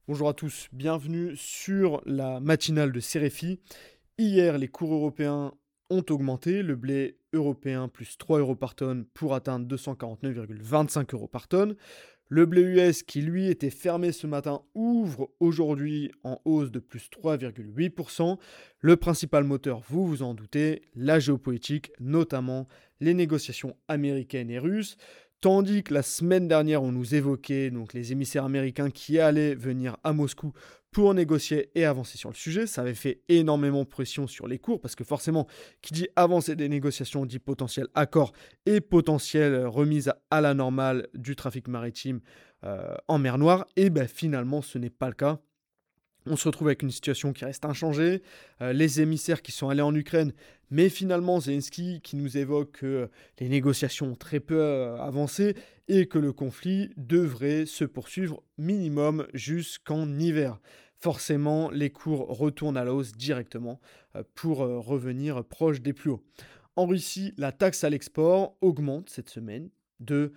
Bonjour à tous, bienvenue sur la matinale de Cerefi. Hier, les cours européens ont augmenté, le blé européen plus 3 euros par tonne pour atteindre 249,25 euros par tonne. Le blé US qui lui était fermé ce matin ouvre aujourd'hui en hausse de plus 3,8%. Le principal moteur, vous vous en doutez, la géopolitique, notamment les négociations américaines et russes. Tandis que la semaine dernière, on nous évoquait donc les émissaires américains qui allaient venir à Moscou pour négocier et avancer sur le sujet. Ça avait fait énormément de pression sur les cours parce que forcément, qui dit avancer des négociations dit potentiel accord et potentielle remise à la normale du trafic maritime en mer Noire. Et ben finalement, ce n'est pas le cas. On se retrouve avec une situation qui reste inchangée. Les émissaires qui sont allés en Ukraine, mais finalement Zelensky qui nous évoque que les négociations ont très peu avancé et que le conflit devrait se poursuivre minimum jusqu'en hiver. Forcément, les cours retournent à la hausse directement pour revenir proche des plus hauts. En Russie, la taxe à l'export augmente cette semaine de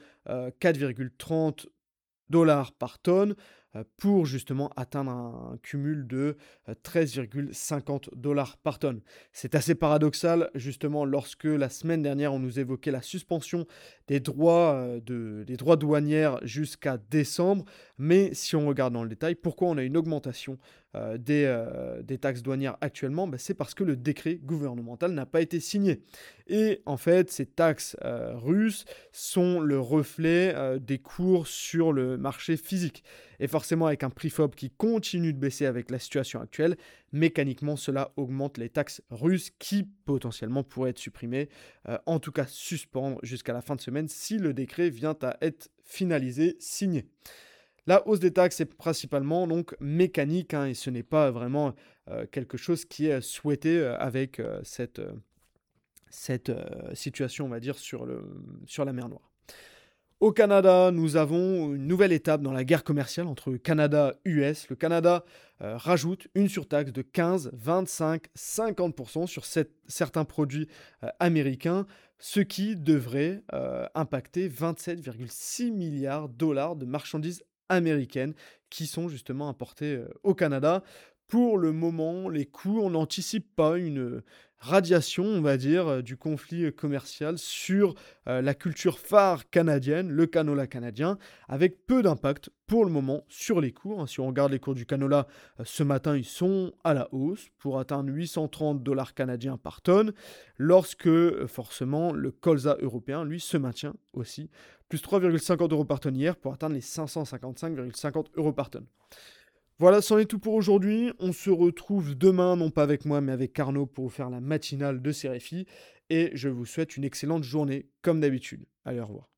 4,30 dollars par tonne pour justement atteindre un cumul de 13,50 dollars par tonne. C'est assez paradoxal justement lorsque la semaine dernière on nous évoquait la suspension des droits douanières jusqu'à décembre, mais si on regarde dans le détail, pourquoi on a une augmentation des taxes douanières actuellement? C'est parce que le décret gouvernemental n'a pas été signé. Et en fait, ces taxes russes sont le reflet des cours sur le marché physique. Et forcément, avec un prix FOB qui continue de baisser avec la situation actuelle, mécaniquement, cela augmente les taxes russes qui potentiellement pourraient être supprimées, en tout cas suspendre jusqu'à la fin de semaine si le décret vient à être finalisé, signé. La hausse des taxes est principalement donc mécanique et ce n'est pas vraiment quelque chose qui est souhaité avec cette situation, on va dire, sur la mer Noire. Au Canada, nous avons une nouvelle étape dans la guerre commerciale entre Canada et US. Le Canada rajoute une surtaxe de 15, 25, 50% sur certains produits américains, ce qui devrait impacter 27,6 milliards de dollars de marchandises américaines qui sont justement importées au Canada. Pour le moment, les coûts, on n'anticipe pas une radiation, on va dire, du conflit commercial sur la culture phare canadienne, le canola canadien, avec peu d'impact pour le moment sur les cours. Si on regarde les cours du canola, ce matin, ils sont à la hausse pour atteindre 830 dollars canadiens par tonne, lorsque forcément le colza européen, lui, se maintient aussi, plus 3,50 euros par tonne hier pour atteindre les 555,50 euros par tonne. Voilà, c'en est tout pour aujourd'hui. On se retrouve demain, non pas avec moi, mais avec Carnot pour vous faire la matinale de Cerefi. Et je vous souhaite une excellente journée, comme d'habitude. Allez, au revoir.